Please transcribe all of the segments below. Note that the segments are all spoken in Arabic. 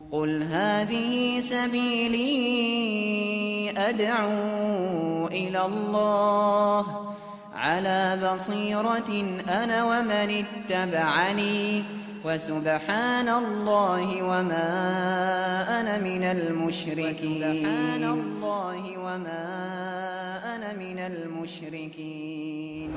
قُلْ هَٰذِهِ سَبِيلِي أَدْعُو إِلَى اللَّهِ ۚ عَلَىٰ بَصِيرَةٍ أَنَا وَمَنِ اتَّبَعَنِي ۖ وَسُبْحَانَ اللَّهِ وَمَا أَنَا مِنَ الْمُشْرِكِينَ.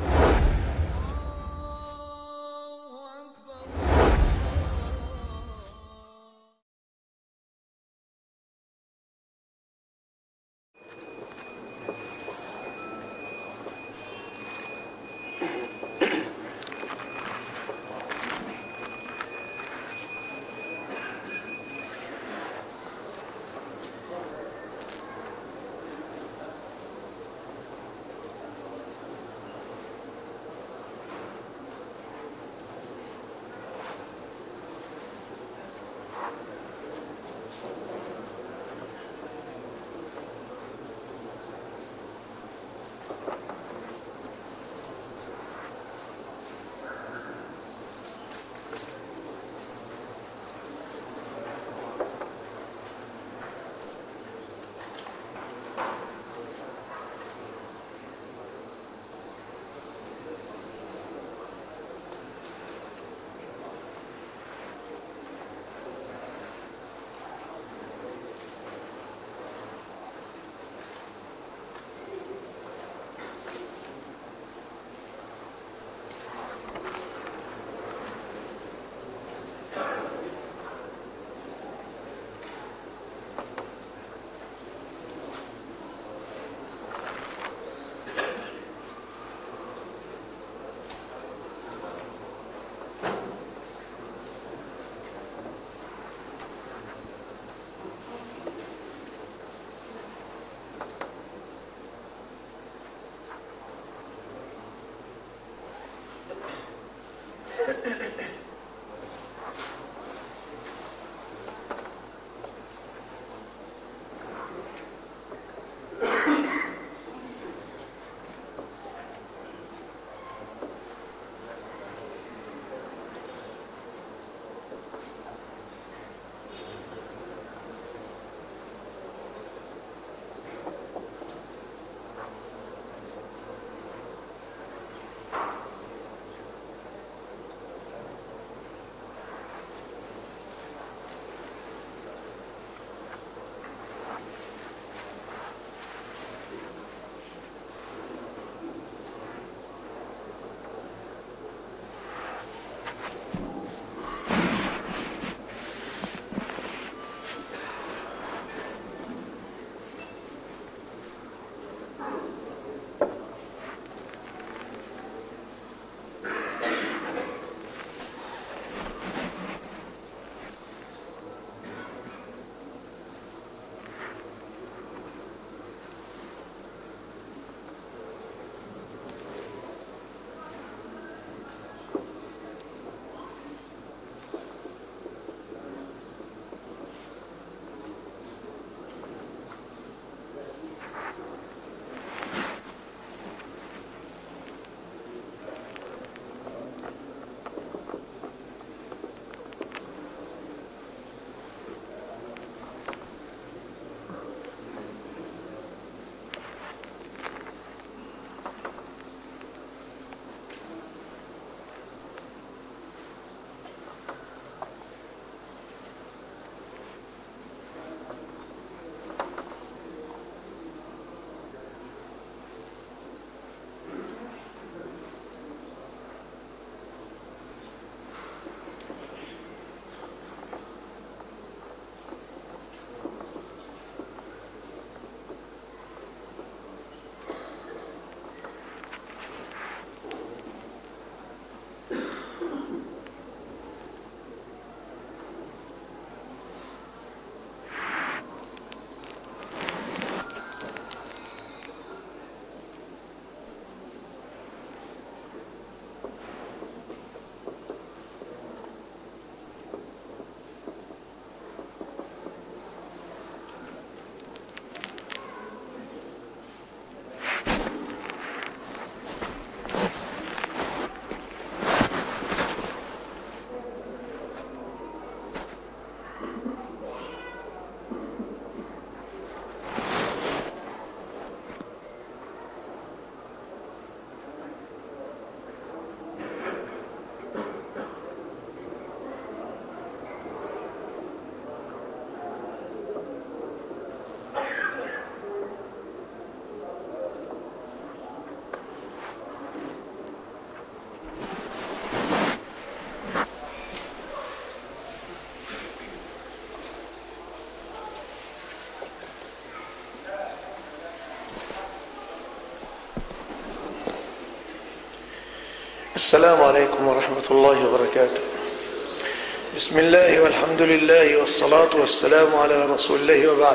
السلام عليكم ورحمة الله وبركاته. بسم الله والحمد لله والصلاة والسلام على رسول الله وبعد.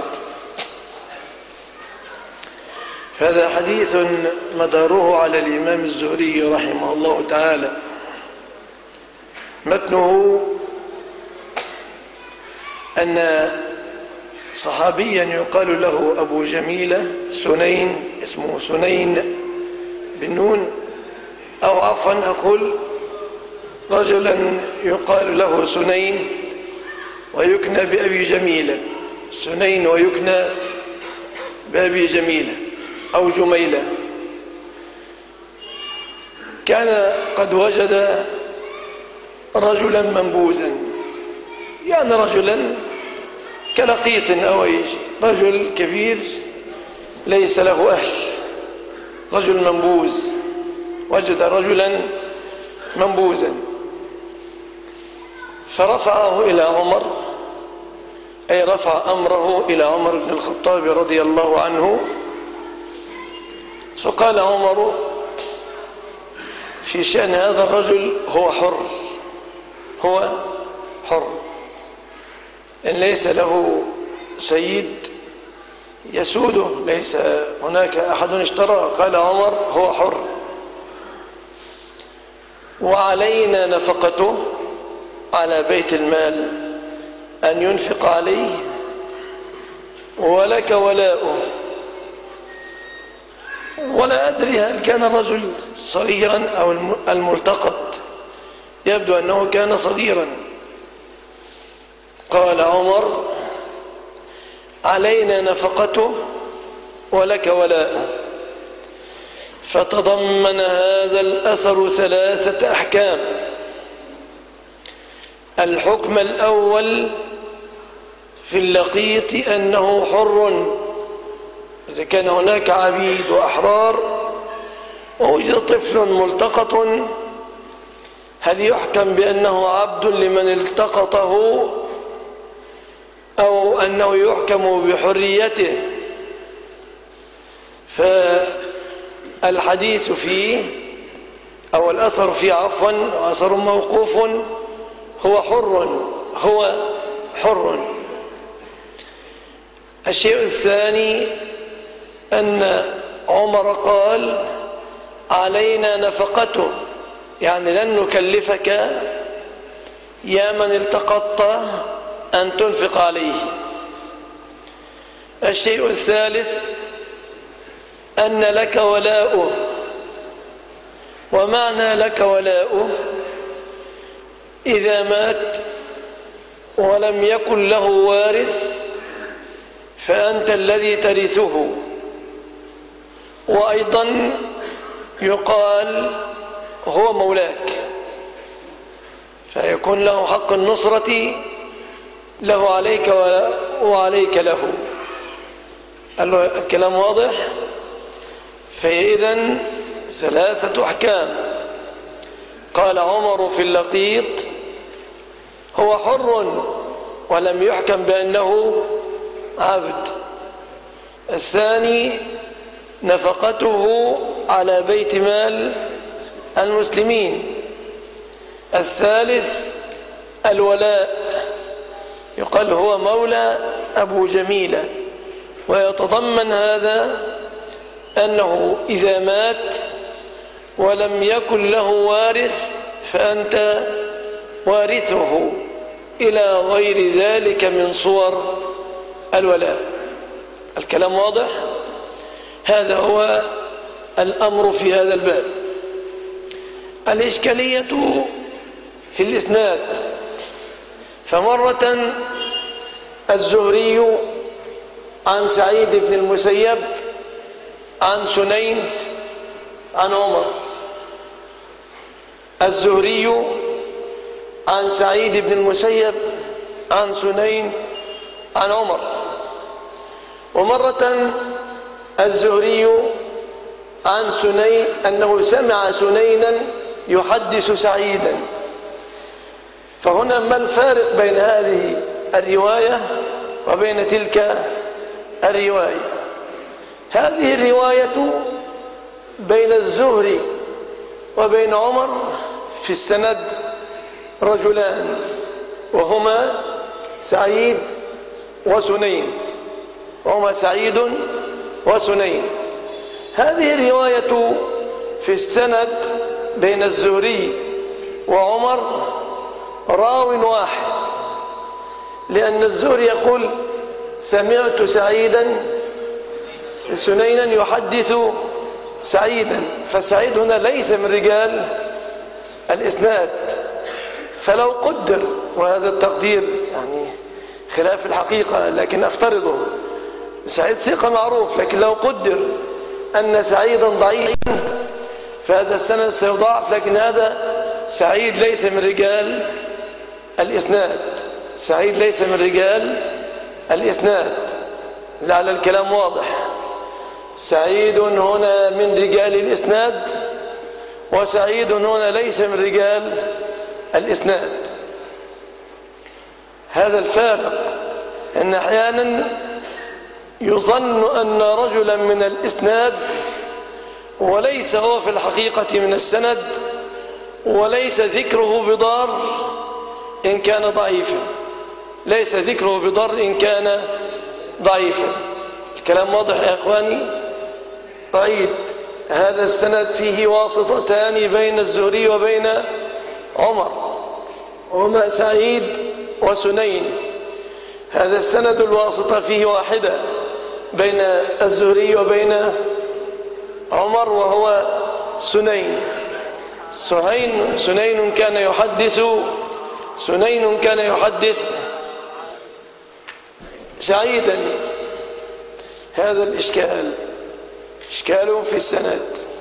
هذا حديث مداره على الإمام الزهري رحمه الله تعالى. متنه أن صحابيا يقال له أبو جميلة سنين، اسمه سنين بن نون، أو عفوا أقول رجلا يقال له سنين ويكنى بأبي جميلة، سنين ويكنى بأبي جميلة أو جميلة. كان قد وجد رجلا منبوذا، يعني رجلا كلقيط أو رجل كبير ليس له أهل، رجل منبوذ، وجد رجلا منبوذا فرفعه إلى عمر، أي رفع أمره إلى عمر بن الخطاب رضي الله عنه. فقال عمر في شأن هذا الرجل: هو حر، هو حر، إن ليس له سيد يسوده، ليس هناك أحد اشترى. قال عمر: هو حر، وعلينا نفقته، على بيت المال أن ينفق عليه، ولك ولاؤه. ولا أدري هل كان الرجل صغيرا أو الملتقط، يبدو أنه كان صغيرا. قال عمر: علينا نفقته ولك ولاؤه. فتضمن هذا الأثر 3 أحكام. الحكم الأول في اللقيط أنه حر، إذا كان هناك عبيد وأحرار ووجد طفل ملتقط، هل يحكم بأنه عبد لمن التقطه أو أنه يحكم بحريته؟ فالحديث فيه أو الأثر فيه عفوا أثر موقوف: هو حر، هو حر. الشيء الثاني أن عمر قال: علينا نفقته، يعني لن نكلفك يا من التقطت أن تنفق عليه. الشيء الثالث أن لك ولاؤه. ومعنى لك ولاؤه: إذا مات ولم يكن له وارث فأنت الذي ترثه. وأيضا يقال: هو مولاك، فيكون له حق النصرة، له عليك وعليك له. الكلام واضح؟ فإذن 3 أحكام. قال عمر في اللقيط: هو حر، ولم يحكم بأنه عبد. الثاني: نفقته على بيت مال المسلمين. الثالث: الولاء، يقال هو مولى أبو جميلة. ويتضمن هذا أنه إذا مات ولم يكن له وارث فأنت وارثه، إلى غير ذلك من صور الولاء. الكلام واضح؟ هذا هو الأمر في هذا الباب. الإشكالية في الإسناد. فمرة الزهري عن سعيد بن المسيب عن سنين عن عمر، الزهري عن سعيد بن المسيب عن سنين عن عمر. ومرة الزهري عن سنين أنه سمع سنينا يحدث سعيدا. فهنا ما الفارق بين هذه الرواية وبين تلك الرواية؟ هذه الرواية بين الزهري وبين عمر في السند رجلان وهما سعيد وسنين، هذه الرواية في السند بين الزهري وعمر راو واحد، لأن الزهري يقول سمعت سنينا يحدث سعيدا، فسعيد هنا ليس من رجال الإسناد. فلو قدر، وهذا التقدير يعني خلاف الحقيقة لكن أفترضه، سعيد ثقة معروف، لكن لو قدر أن سعيدا ضعيف فهذا السند سيضاعف، لكن هذا سعيد ليس من رجال الإسناد. لعل الكلام واضح. سعيد هنا من رجال الإسناد، وسعيد هنا ليس من رجال الإسناد. هذا الفارق، أن أحيانا يظن أن رجلا من الإسناد وليس هو في الحقيقة من السند، وليس ذكره بضار إن كان ضعيفا، الكلام واضح يا إخواني؟ أعيد، هذا السند فيه واسطتان بين الزهري وبين عمر، هما سعيد وسنين. هذا السند الواسطة فيه واحدة بين الزهري وبين عمر، وهو سنين كان يحدث سعيدا. هذا الإشكال إشكال في السند.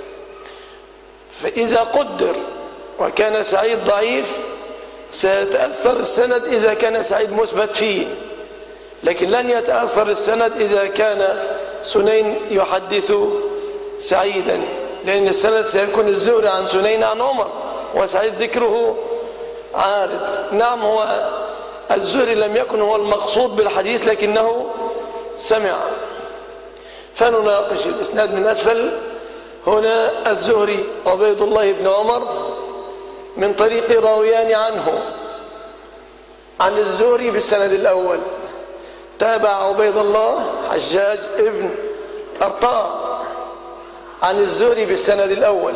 فإذا قدر وكان سعيد ضعيف سيتأثر السند إذا كان سعيد مثبت فيه، لكن لن يتأثر السند إذا كان سنين يحدث سعيدا، لأن السند سيكون الزهري عن سنين عن عمر، وسعيد ذكره عارض. نعم، هو الزهري لم يكن هو المقصود بالحديث لكنه سمع. فنناقش الإسناد من أسفل. هنا الزهري عبيد الله بن عمر من طريق راويان عنه عن الزهري بالسند الأول، تابع عبيد الله حجاج ابن أرطاء عن الزهري بالسند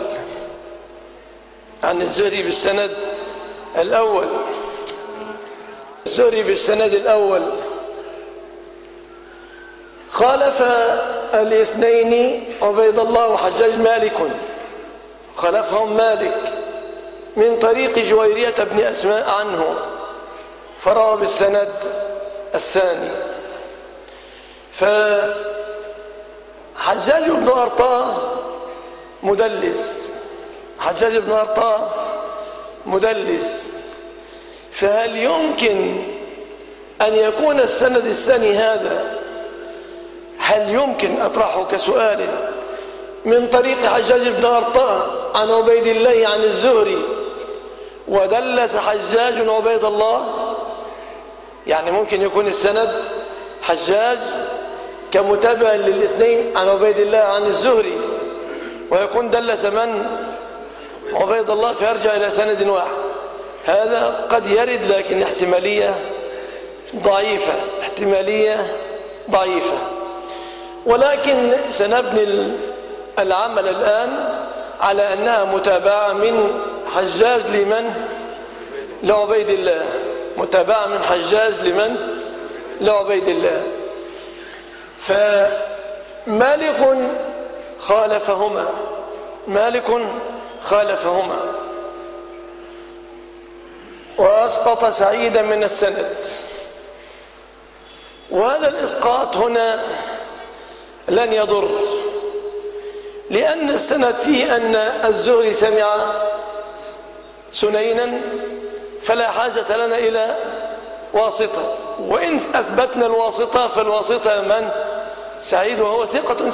الأول. خالف الاثنين عبيد الله وحجاج خالفهم مالك من طريق جويرية بن أسماء عنه، فروى بالسند الثاني. فحجاج بن أرطاء مدلس، فهل يمكن أن يكون السند الثاني هذا، هل يمكن أطرحه كسؤال، من طريق حجاج بن أرطاء عن عبيد الله عن الزهري ودلس حجاج عبيد الله؟ يعني ممكن يكون السند حجاج كمتابع للاثنين عن عبيد الله عن الزهري، ويكون دلس من؟ عبيد الله، فيرجع إلى سند واحد. هذا قد يرد، لكن احتمالية ضعيفة. ولكن سنبني العمل الآن على أنها متابعة من حجاج لعبيد الله، لعبيد الله. فمالك خالفهما وأسقط سعيدا من السند. وهذا الإسقاط هنا لن يضر، لأن السند فيه أن الزهري سمع سنينا، فلا حاجة لنا إلى واسطة. وإن أثبتنا الواسطة فالواسطة من؟ سعيد، وهو ثقة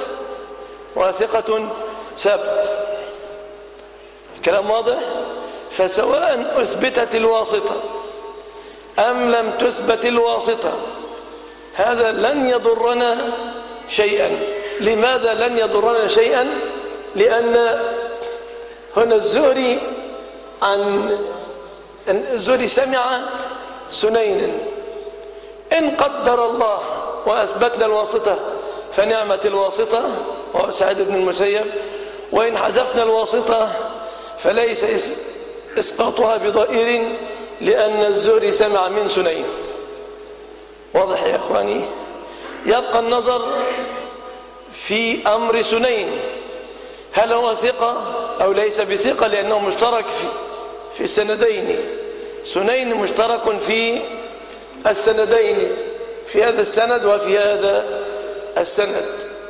ثبت. الكلام واضح؟ فسواء أثبتت الواسطة أم لم تثبت الواسطة، هذا لن يضرنا شيئا. لماذا لن يضرنا شيئا؟ لأن هنا الزهري عن الزهري سمع سنينا. إن قدر الله وأثبتنا الواسطة فنعمة الواسطة، وهو سعيد بن المسيب، وإن حذفنا الواسطة فليس إسقاطها بضئير، لأن الزهري سمع من سنين. واضح يا إخواني؟ يبقى النظر في أمر سنين، هل هو ثقة أو ليس بثقة، لأنه مشترك في السندين. سنين مشترك في السندين، في هذا السند وفي هذا السند.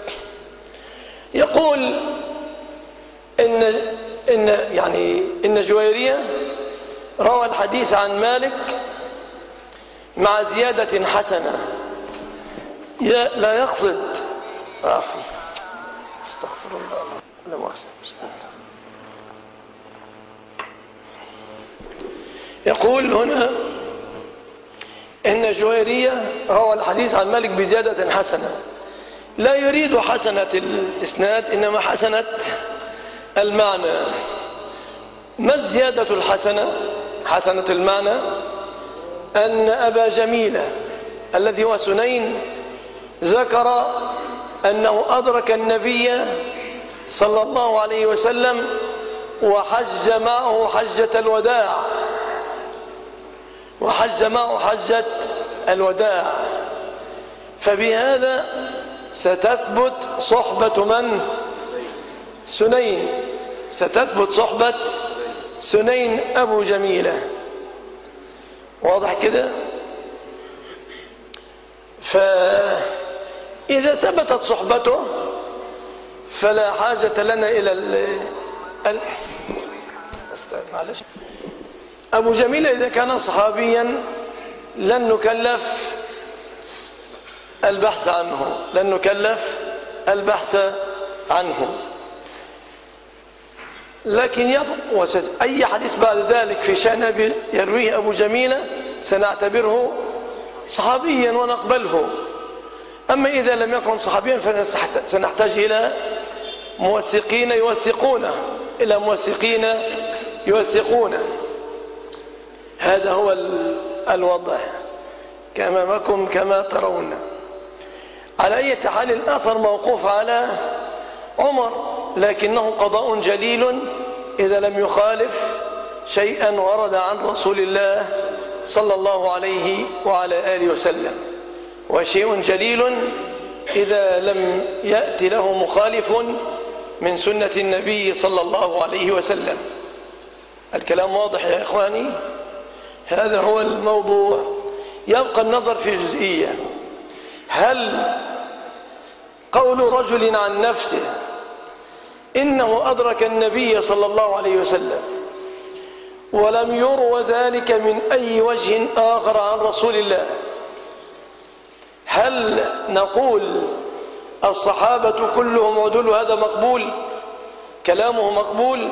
يقول إن جويرية روى الحديث عن مالك مع زيادة حسنة. لا يقصد عفوا استغفر الله لا مؤاخذة. يقول هنا إن جويرية روى الحديث عن مالك بزيادة حسنة، لا يريد حسنة الإسناد إنما حسنة المعنى. ما الزيادة الحسنة؟ حسنة المعنى أن أبا جميلة الذي هو سنين ذكر أنه أدرك النبي صلى الله عليه وسلم وحج معه حجة الوداع، وحج معه حجة الوداع. فبهذا ستثبت صحبة من؟ سنين، ستثبت صحبة سنين أبو جميلة. واضح كده؟ فإذا ثبتت صحبته فلا حاجة لنا إلى معلش. أبو جميلة إذا كان صحابيا لن نكلف البحث عنه، لن نكلف البحث عنه. لكن أي حديث بعد ذلك في شأن يرويه أبو جميلة سنعتبره صحابيا ونقبله. أما إذا لم يكن صحابيا فسنحتاج إلى موثقين يوثقونه، إلى موثقين يوثقونه. هذا هو الوضع كأمامكم كما ترون. على أي حال الأثر موقوف على عمر، لكنه قضاء جليل إذا لم يخالف شيئا ورد عن رسول الله صلى الله عليه وعلى آله وسلم، وشيء جليل إذا لم يأتي له مخالف من سنة النبي صلى الله عليه وسلم. الكلام واضح يا إخواني؟ هذا هو الموضوع. يبقى النظر في جزئية: هل قول رجل عن نفسه إنه أدرك النبي صلى الله عليه وسلم ولم يروى ذلك من أي وجه آخر عن رسول الله، هل نقول الصحابة كلهم عدول هذا مقبول، كلامه مقبول،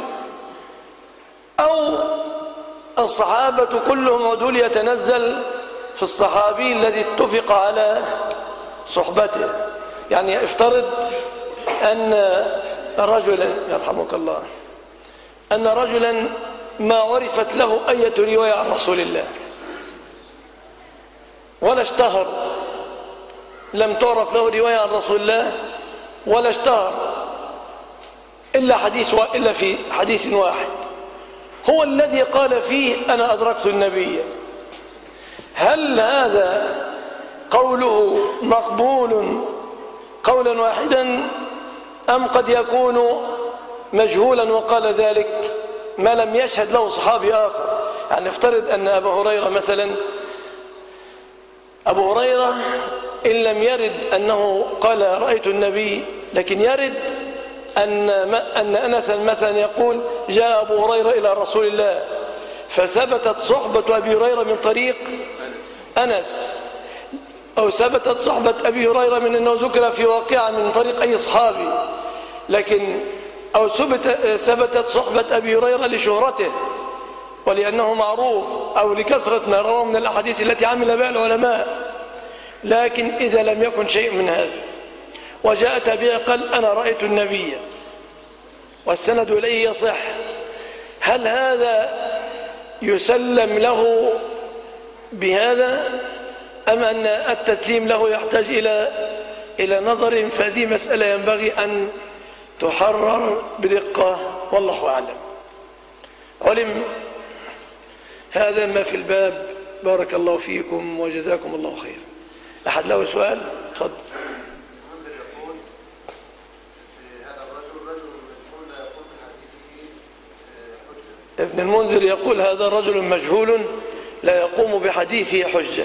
أو الصحابة كلهم عدول يتنزل في الصحابي الذي اتفق على صحبته؟ يعني افترض أن رجلا يرحمك الله، أن رجلا ما عرفت له أي رواية عن رسول الله ولا اشتهر، لم تعرف له رواية عن رسول الله ولا اشتهر إلا في حديث واحد هو الذي قال فيه أنا أدركت النبي. هل هذا قوله مقبول قولا واحدا، أم قد يكون مجهولا وقال ذلك ما لم يشهد له صحابي آخر؟ يعني افترض أن أبا هريرة مثلا، أبو هريرة إن لم يرد أنه قال رأيت النبي، لكن يرد أن أنسا مثلا يقول جاء أبو هريرة إلى رسول الله، فثبتت صحبة أبي هريرة من طريق أنس، أو ثبتت صحبة أبي هريرة من أنه ذكر في واقعة من طريق أي صحابي، لكن أو ثبتت صحبة أبي هريرة لشهرته ولأنه معروف، أو لكثرة ما رواه من الأحاديث التي عمل بها العلماء. لكن إذا لم يكن شيء من هذا وجاء تابعي قال أنا رأيت النبي والسند إليه يصح، هل هذا يسلم له بهذا أم أن التسليم له يحتاج إلى نظر؟ فهذه مسألة ينبغي أن تحرر بدقة، والله أعلم. علم هذا ما في الباب. بارك الله فيكم وجزاكم الله خير. أحد له سؤال؟ تفضل. ابن المنذر يقول هذا رجل مجهول لا يقوم بحديثه حجة.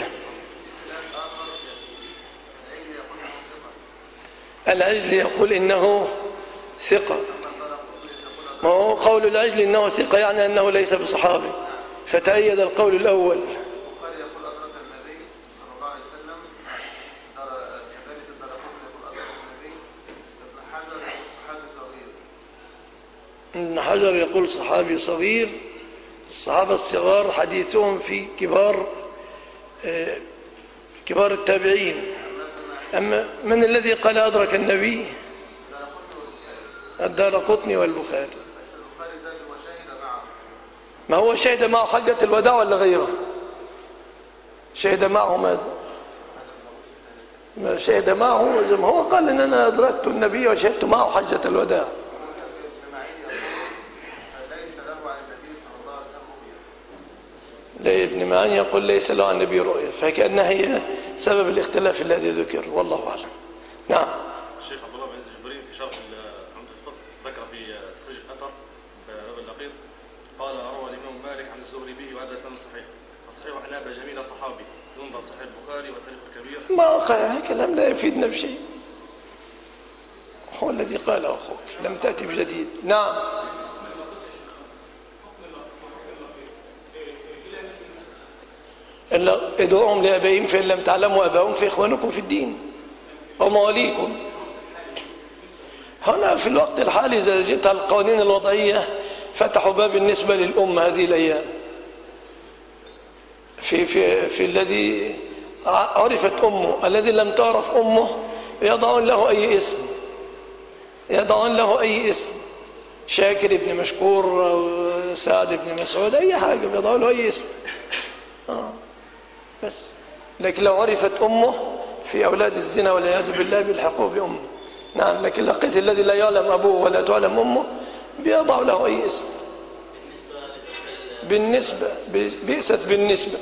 العجل يقول إنه ثقة. ما هو قول العجل إنه ثقة يعني أنه ليس بصحابي، فتأيد القول الأول. ابن حجر يقول صحابي صغير. الصحابة الصغار حديثهم في كبار التابعين. أما من الذي قال أدرك النبي؟ الدارقطني والبخاري. ما هو شهد معه حجة الوداع ولا غيره؟ شهد معه ماذا؟ ما شهد معه زي ما هو قال إن أنا أدركت النبي وشهدت معه حجة الوداع. ابن معين يقول ليس له عن النبي رؤية، فكأنها هي سبب الاختلاف الذي ذكر، والله أعلم. نعم. الشيخ عبد الله بن الجبرين في شرح عمدة الفقه ذكر في تخريج الأثر في باب اللقيط قال روى الإمام مالك عن الزهري به وهذا إسناد صحيح. الصحيح أن أبا جميل صحابي ينظر صحيح البخاري والتاريخ الكبير. ما كلام لا يفيدنا بشيء، هو الذي قاله أخوك، لم تأتي بجديد. نعم. إلا ادعوهم لآبائهم فإن لم تعلموا آباءهم فإخوانكم في الدين ومواليكم. هنا في الوقت الحالي إذا جئت القوانين الوضعية فتحوا باب النسبة للأم هذه الأيام في الذي عرفت أمه. الذي لم تعرف أمه يضعون له أي اسم، شاكر ابن مشكور أو سعد ابن مسعود، أي حاجة يضعون له أي اسم. بس لكن لو عرفت أمه في أولاد الزنا والعياذ بالله بيلحقوه بأمه. نعم. لكن لقيت الذي لا يعلم أبوه ولا تعلم أمه بيضع له أي اسم. بالنسبة بئست بالنسبة.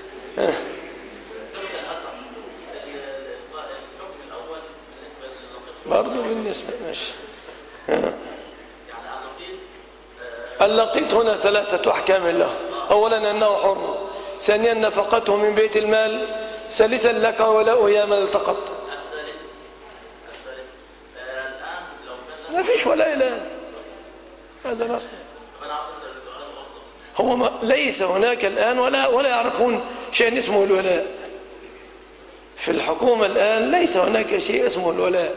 برضو بالنسبة ماشي. اللقيط هنا 3 أحكام له. أولا أنه حر، ثانيا نفقته من بيت المال، ثالثا لك ولاؤه يا من التقط. ما فيش ولا إله، هذا نص. هو ليس هناك الآن ولا يعرفون شيء اسمه الولاء في الحكومة الآن. ليس هناك شيء اسمه الولاء.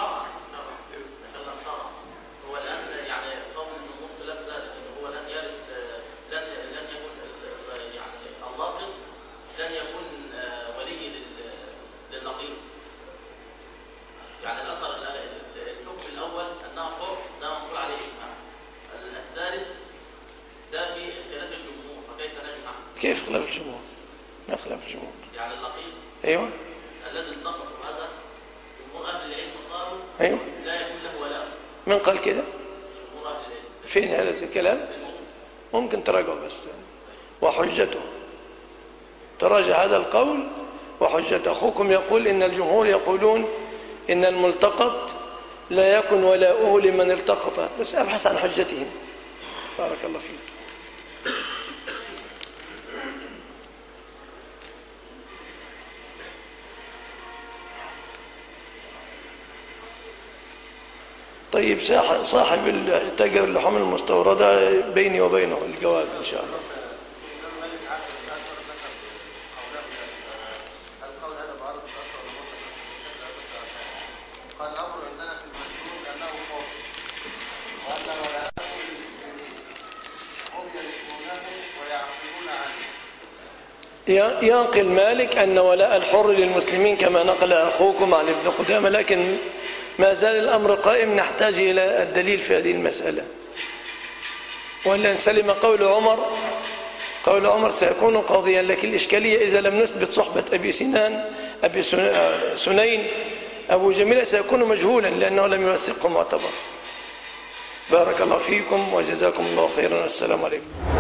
كيف خلاف الجمهور؟ ما خلاف الجمهور. يعني اللقيط أيوة الذي انتقص هذا جمهور أهل العلم قالوا أيوة لا يكون له ولاء. من قال كده؟ جمهور أهل العلم. فين هذا الكلام؟ ممكن تراجع بس. وحجته تراجع هذا القول وحجة. أخوكم يقول إن الجمهور يقولون إن الملتقط لا يكن ولاؤه لمن التقط، بس أبحث عن حجتهم. بارك الله فيك. طيب صاحب تاجر اللحوم المستوردة بيني وبينه الجواب إن شاء الله. ينقل مالك أن ولاء الحر للمسلمين كما نقل أخوكم عن ابن قدامة، لكن ما زال الأمر قائم، نحتاج إلى الدليل في هذه المسألة. وإلا سلم قول عمر قول عمر سيكون قاضيا، لكن الإشكالية إذا لم نثبت صحبة أبي سنين أبو جميلة سيكون مجهولا لأنه لم يوثقه معتبر. بارك الله فيكم وجزاكم الله خيرا. السلام عليكم.